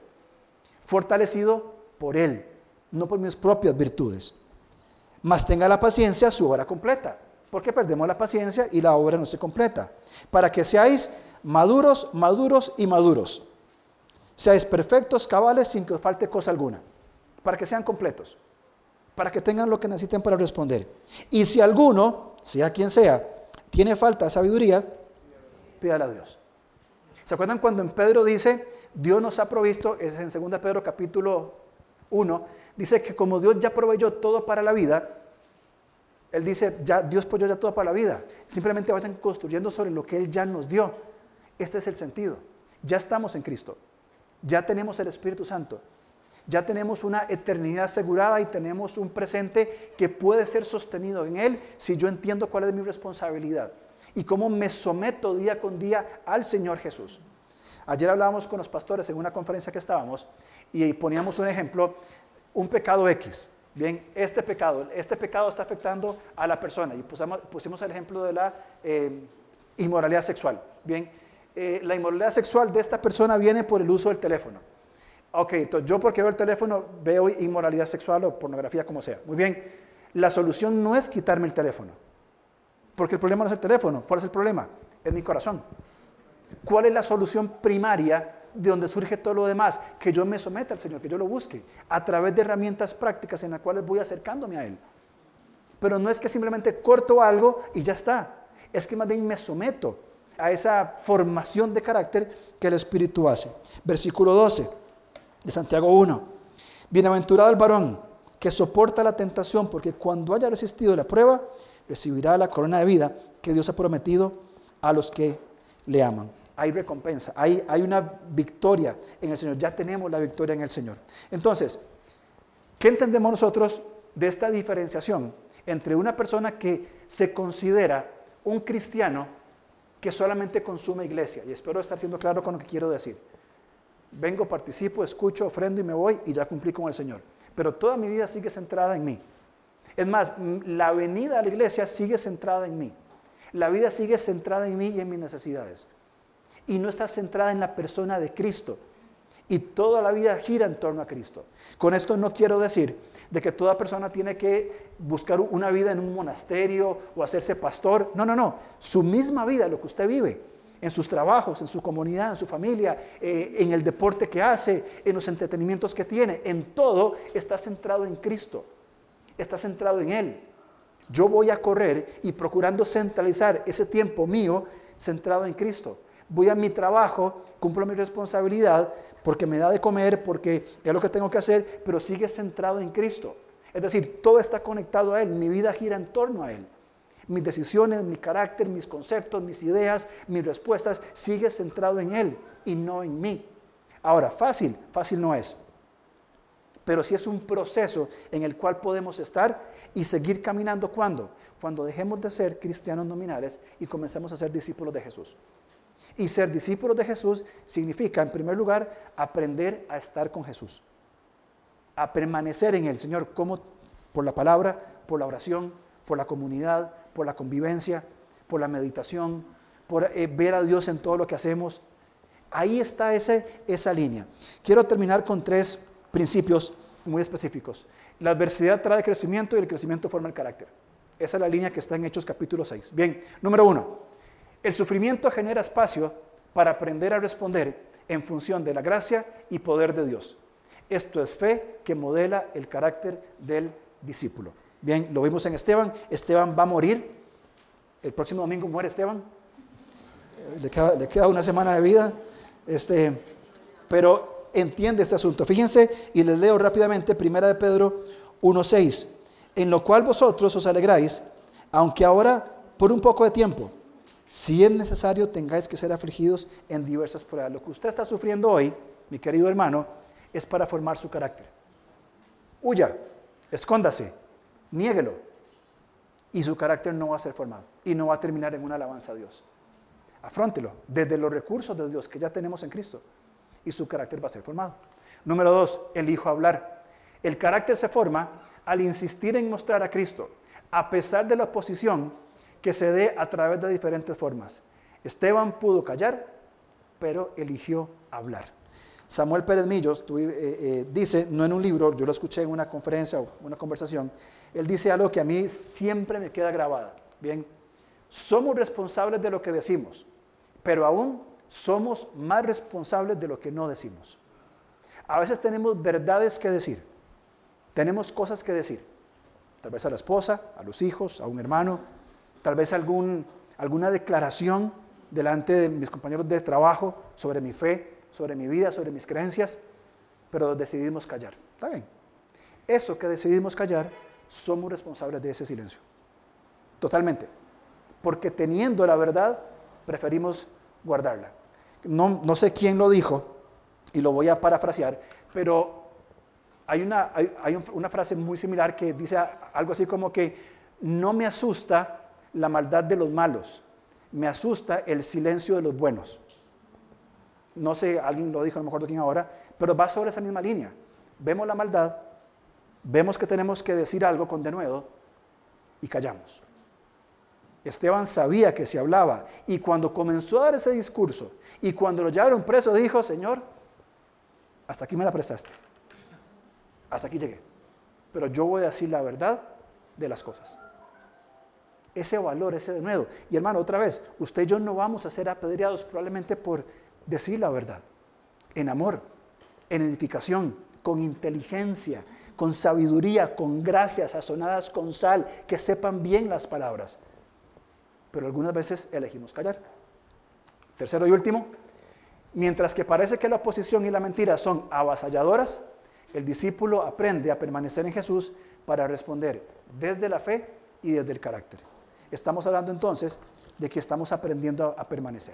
Fortalecido por Él, no por mis propias virtudes. Mas tenga la paciencia su obra completa, porque perdemos la paciencia y la obra no se completa. Para que seáis maduros, maduros y maduros. Seáis perfectos, cabales, sin que os falte cosa alguna. Para que sean completos. Para que tengan lo que necesiten para responder. Y si alguno, sea quien sea, tiene falta de sabiduría, pídala a Dios. ¿Se acuerdan cuando en Pedro dice, Dios nos ha provisto, es en segunda Pedro capítulo uno, dice que como Dios ya proveyó todo para la vida, Él dice, ya Dios proveyó ya todo para la vida, simplemente vayan construyendo sobre lo que Él ya nos dio. Este es el sentido. Ya estamos en Cristo, ya tenemos el Espíritu Santo, ya tenemos una eternidad asegurada y tenemos un presente que puede ser sostenido en Él si yo entiendo cuál es mi responsabilidad y cómo me someto día con día al Señor Jesús. Ayer hablábamos con los pastores en una conferencia que estábamos y poníamos un ejemplo, un pecado X. Bien, este pecado, este pecado está afectando a la persona y pusimos, pusimos el ejemplo de la eh, inmoralidad sexual. Bien, eh, la inmoralidad sexual de esta persona viene por el uso del teléfono. Ok, entonces yo porque veo el teléfono veo inmoralidad sexual o pornografía, como sea. Muy bien, la solución no es quitarme el teléfono, porque el problema no es el teléfono. ¿Cuál es el problema? Es mi corazón. ¿Cuál es la solución primaria de donde surge todo lo demás? Que yo me someta al Señor, que yo lo busque a través de herramientas prácticas en las cuales voy acercándome a Él. Pero no es que simplemente corto algo y ya está. Es que más bien me someto a esa formación de carácter que el Espíritu hace. Versículo doce de Santiago uno. Bienaventurado el varón que soporta la tentación, porque cuando haya resistido la prueba, recibirá la corona de vida que Dios ha prometido a los que le aman. Hay recompensa, hay, hay una victoria en el Señor. Ya tenemos la victoria en el Señor. Entonces, ¿qué entendemos nosotros de esta diferenciación entre una persona que se considera un cristiano que solamente consume iglesia? Y espero estar siendo claro con lo que quiero decir. Vengo, participo, escucho, ofrendo y me voy y ya cumplí con el Señor. Pero toda mi vida sigue centrada en mí. Es más, la venida a la iglesia sigue centrada en mí. La vida sigue centrada en mí y en mis necesidades. Y no está centrada en la persona de Cristo. Y toda la vida gira en torno a Cristo. Con esto no quiero decir de que toda persona tiene que buscar una vida en un monasterio o hacerse pastor. No, no, no. Su misma vida, lo que usted vive, en sus trabajos, en su comunidad, en su familia, eh, en el deporte que hace, en los entretenimientos que tiene, en todo está centrado en Cristo. Está centrado en Él. Yo voy a correr y procurando centralizar ese tiempo mío centrado en Cristo. Voy a mi trabajo, cumplo mi responsabilidad porque me da de comer, porque es lo que tengo que hacer, pero sigue centrado en Cristo. Es decir, todo está conectado a Él, mi vida gira en torno a Él. Mis decisiones, mi carácter, mis conceptos, mis ideas, mis respuestas, sigue centrado en Él y no en mí. Ahora, fácil, fácil no es. Pero sí es un proceso en el cual podemos estar y seguir caminando. ¿Cuándo? Cuando dejemos de ser cristianos nominales y comencemos a ser discípulos de Jesús. Y ser discípulos de Jesús significa, en primer lugar, aprender a estar con Jesús. A permanecer en Él, Señor, como por la palabra, por la oración, por la comunidad, por la convivencia, por la meditación, por eh, ver a Dios en todo lo que hacemos. Ahí está ese, esa línea. Quiero terminar con tres principios muy específicos. La adversidad trae crecimiento y el crecimiento forma el carácter. Esa es la línea que está en Hechos capítulo seis. Bien, número uno, el sufrimiento genera espacio para aprender a responder en función de la gracia y poder de Dios. Esto es fe que modela el carácter del discípulo. Bien, lo vimos en Esteban. Esteban va a morir. El próximo domingo muere Esteban. Le queda, le queda una semana de vida. Este, pero entiende este asunto. Fíjense, y les leo rápidamente Primera de Pedro uno seis. En lo cual vosotros os alegráis, aunque ahora por un poco de tiempo, si es necesario, tengáis que ser afligidos en diversas pruebas. Lo que usted está sufriendo hoy, mi querido hermano, es para formar su carácter. Huya, escóndase, niéguelo, y su carácter no va a ser formado y no va a terminar en una alabanza a Dios. Afróntelo desde los recursos de Dios que ya tenemos en Cristo y su carácter va a ser formado. Número dos, elijo hablar. El carácter se forma al insistir en mostrar a Cristo, a pesar de la oposición que se dé a través de diferentes formas. Esteban pudo callar, pero eligió hablar. Samuel Pérez Millos tu, eh, eh, dice, no en un libro, yo lo escuché en una conferencia o una conversación, él dice algo que a mí siempre me queda grabada. Bien, somos responsables de lo que decimos, pero aún somos más responsables de lo que no decimos. A veces tenemos verdades que decir, tenemos cosas que decir, tal vez a la esposa, a los hijos, a un hermano, tal vez algún, alguna declaración delante de mis compañeros de trabajo sobre mi fe, sobre mi vida, sobre mis creencias, pero decidimos callar. ¿Está bien? Eso que decidimos callar, somos responsables de ese silencio. Totalmente. Porque teniendo la verdad, preferimos guardarla. No, no sé quién lo dijo, y lo voy a parafrasear, pero hay una, hay, hay una frase muy similar que dice algo así como que no me asusta la maldad de los malos, me asusta el silencio de los buenos. No sé, alguien lo dijo, no me acuerdo quién ahora, pero va sobre esa misma línea. Vemos la maldad, vemos que tenemos que decir algo con denuedo y callamos. Esteban sabía que se hablaba y cuando comenzó a dar ese discurso y cuando lo llevaron preso dijo, Señor, hasta aquí me la prestaste, hasta aquí llegué, pero yo voy a decir la verdad de las cosas. Ese valor, ese denuedo. Y hermano, otra vez, usted y yo no vamos a ser apedreados probablemente por decir la verdad, en amor, en edificación, con inteligencia, con sabiduría, con gracias, sazonadas con sal, que sepan bien las palabras. Pero algunas veces elegimos callar. Tercero y último, mientras que parece que la oposición y la mentira son avasalladoras, el discípulo aprende a permanecer en Jesús para responder desde la fe y desde el carácter. Estamos hablando entonces de que estamos aprendiendo a, a permanecer.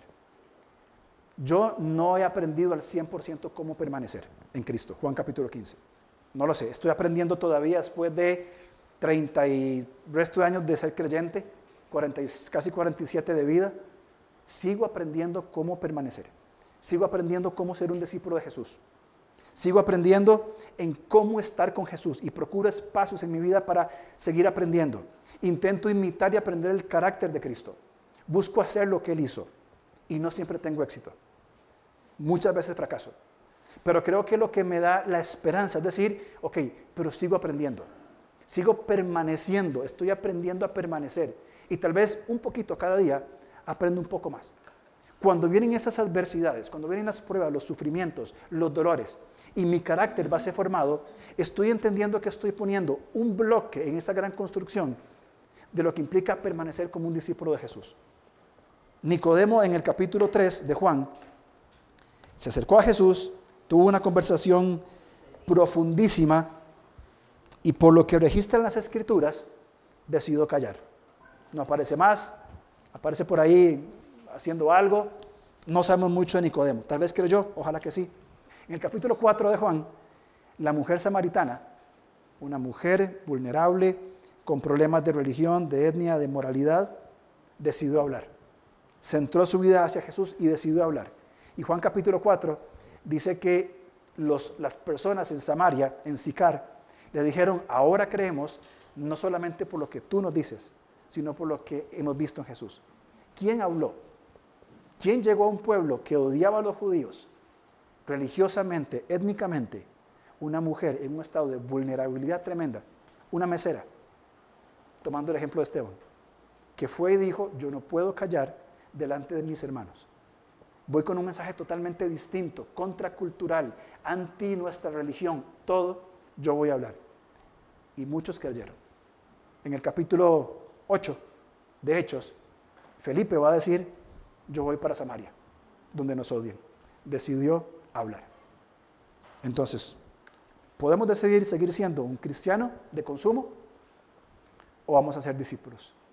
Yo no he aprendido al cien por ciento cómo permanecer en Cristo. Juan capítulo quince. No lo sé. Estoy aprendiendo todavía después de treinta y resto de años de ser creyente, cuarenta, casi cuarenta y siete de vida. Sigo aprendiendo cómo permanecer. Sigo aprendiendo cómo ser un discípulo de Jesús. Sigo aprendiendo en cómo estar con Jesús y procuro espacios en mi vida para seguir aprendiendo. Intento imitar y aprender el carácter de Cristo. Busco hacer lo que Él hizo y no siempre tengo éxito. Muchas veces fracaso. Pero creo que lo que me da la esperanza es decir, ok, pero sigo aprendiendo. Sigo permaneciendo, estoy aprendiendo a permanecer. Y tal vez un poquito cada día aprendo un poco más. Cuando vienen esas adversidades, cuando vienen las pruebas, los sufrimientos, los dolores, y mi carácter va a ser formado, estoy entendiendo que estoy poniendo un bloque en esa gran construcción de lo que implica permanecer como un discípulo de Jesús. Nicodemo en el capítulo tres de Juan se acercó a Jesús, tuvo una conversación profundísima y por lo que registran las Escrituras, decido callar. No aparece más, aparece por ahí haciendo algo. No sabemos mucho de Nicodemo. Tal vez creyó, ojalá que sí. En el capítulo cuatro de Juan, la mujer samaritana, una mujer vulnerable, con problemas de religión, de etnia, de moralidad, decidió hablar. Centró su vida hacia Jesús y decidió hablar. Y Juan capítulo cuatro dice que los, las personas en Samaria, en Sicar, le dijeron, ahora creemos, no solamente por lo que tú nos dices, sino por lo que hemos visto en Jesús. ¿Quién habló? ¿Quién llegó a un pueblo que odiaba a los judíos, religiosamente, étnicamente? Una mujer en un estado de vulnerabilidad tremenda, una mesera, tomando el ejemplo de Esteban, que fue y dijo, yo no puedo callar delante de mis hermanos. Voy con un mensaje totalmente distinto, contracultural, anti nuestra religión, todo yo voy a hablar. Y muchos creyeron. En el capítulo ocho de Hechos, Felipe va a decir, yo voy para Samaria, donde nos odian. Decidió hablar. Entonces, ¿podemos decidir seguir siendo un cristiano de consumo o vamos a ser discípulos?